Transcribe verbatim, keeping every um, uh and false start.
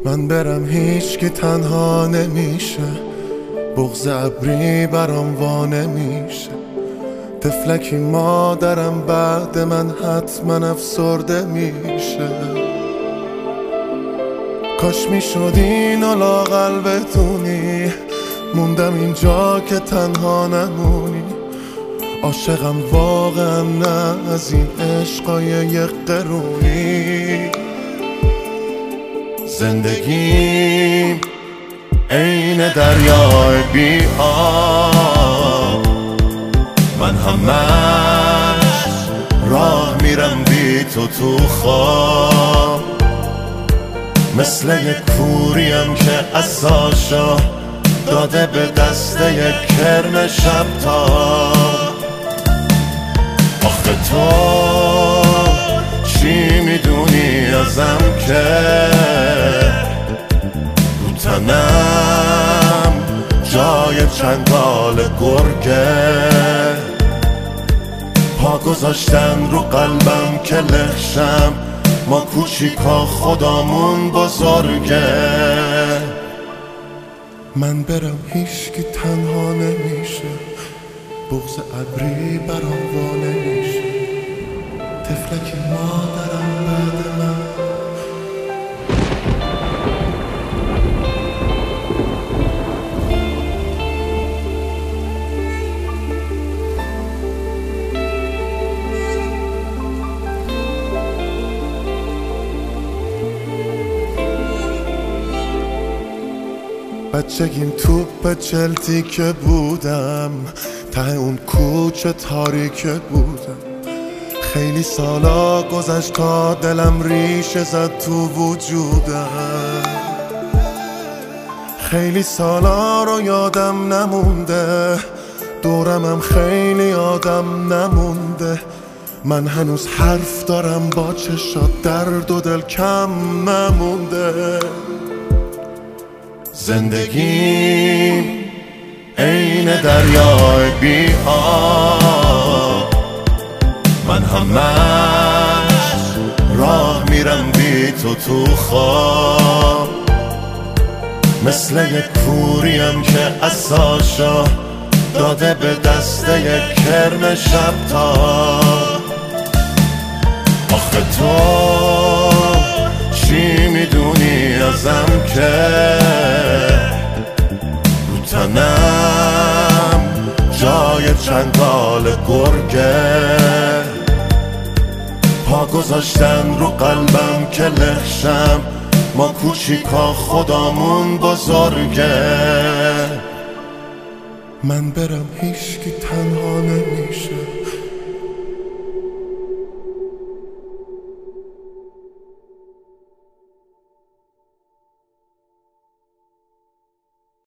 من برم هیچ که تنها نمیشه، بغض ابری برام وا نمیشه. طفلکی مادرم بعد من حتما افسرده میشه. کاش میشد اینو لااقل بدونی، موندم اینجا که تنها نمونی. عاشقم واقعا نه از این عشقای یک قرونی. زندگیم عین دریای بی آب، من همش راه میرم بی تو تو خواب. مثل یک کوریم که عصاشو داده به دست یک کرم شب تاب. آخه تو چی میدونی ازم که رو تنم جای چنگال گرگه؟ پا گذاشتن رو قلبم که لخشم، ما کوچیکا خدامون بزرگه. من برم هیچ که تنها نمیشه، بغض ابری برام وا نمیشه. طفلکی مادرم بعد من. بچگیم توپ چلتی که بودم، ته اون کوچه تاریک بودم. خیلی سالا گذشت تا دلم ریشه زد تو وجودم. خیلی سالا رو یادم نمونده، دورمم خیلی آدم نمونده. من هنوز حرف دارم با چشات، درد و دل کم نمونده. زندگیم عین دریای بی آب، من همش راه میرم بی تو تو خواب. مثل یک کوریم که عصاشو داده به دست یک کرم شب تاب. آخه تو چی میدونی ازم که رو تنم جای چنگال گرگه؟ پا گذاشتن رو قلبم که لخشم، ما کوچیکا خدامون بزرگه. من برم هیچ که تنها نمیشه،